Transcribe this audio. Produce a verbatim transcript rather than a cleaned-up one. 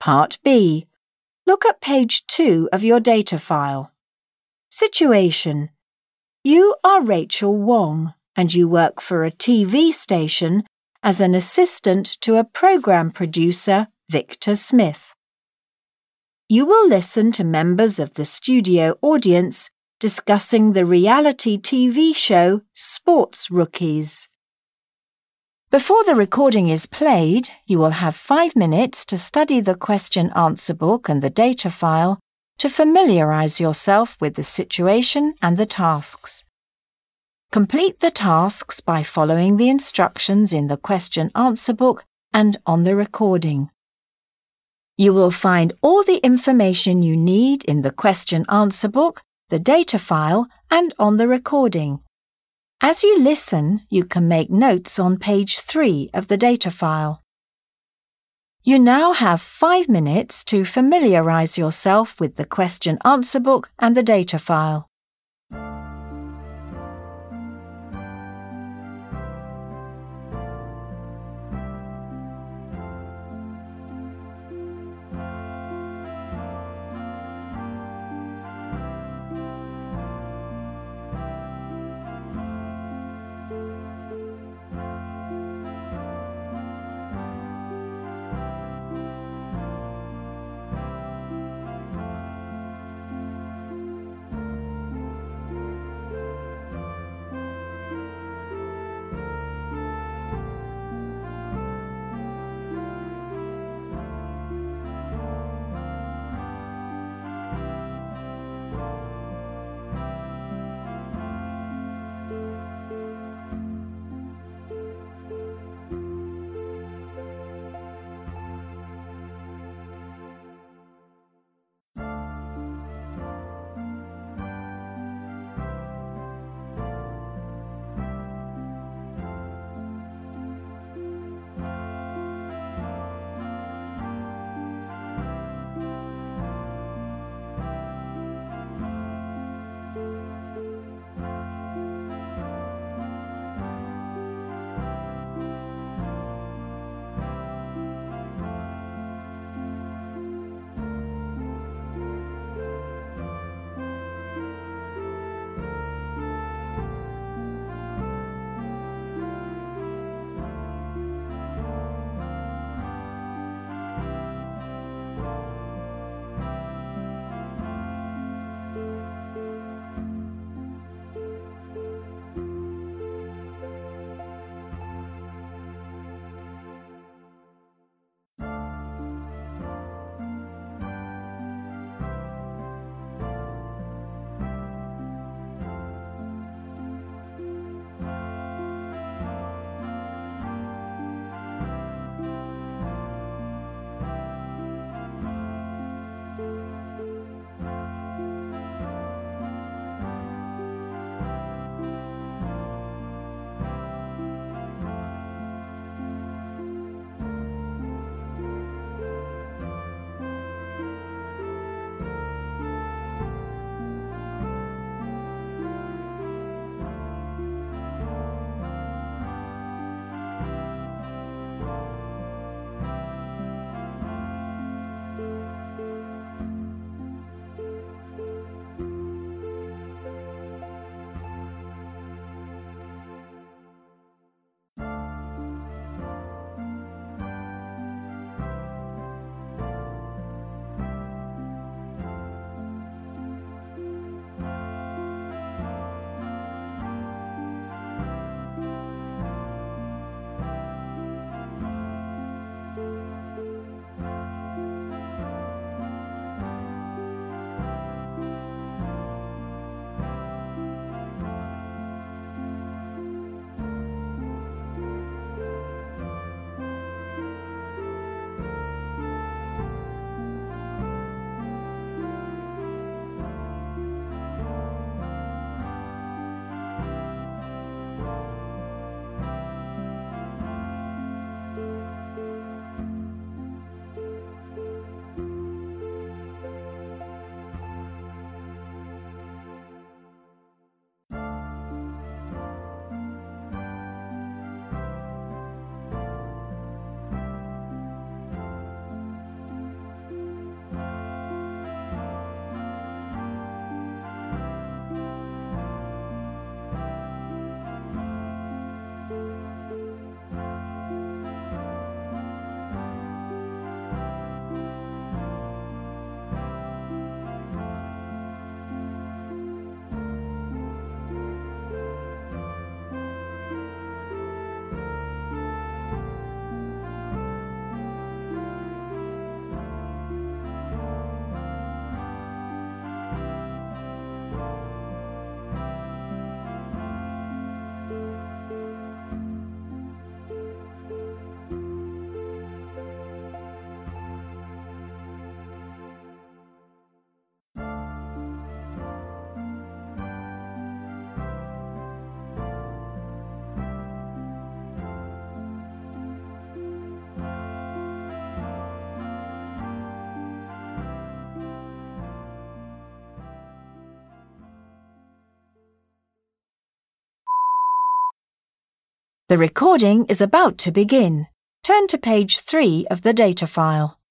Part B. Look at page two of your data file. Situation. You are Rachel Wong and you work for a T V station as an assistant to a program producer, Victor Smith. You will listen to members of the studio audience discussing the reality T V show Sports Rookies. Before the recording is played, you will have five minutes to study the question-answer book and the data file to familiarize yourself with the situation and the tasks. Complete the tasks by following the instructions in the question-answer book and on the recording. You will find all the information you need in the question-answer book, the data file, and on the recording. As you listen, you can make notes on page three of the data file. You now have five minutes to familiarize yourself with the question-answer book and the data file. The recording is about to begin. Turn to page three of the data file.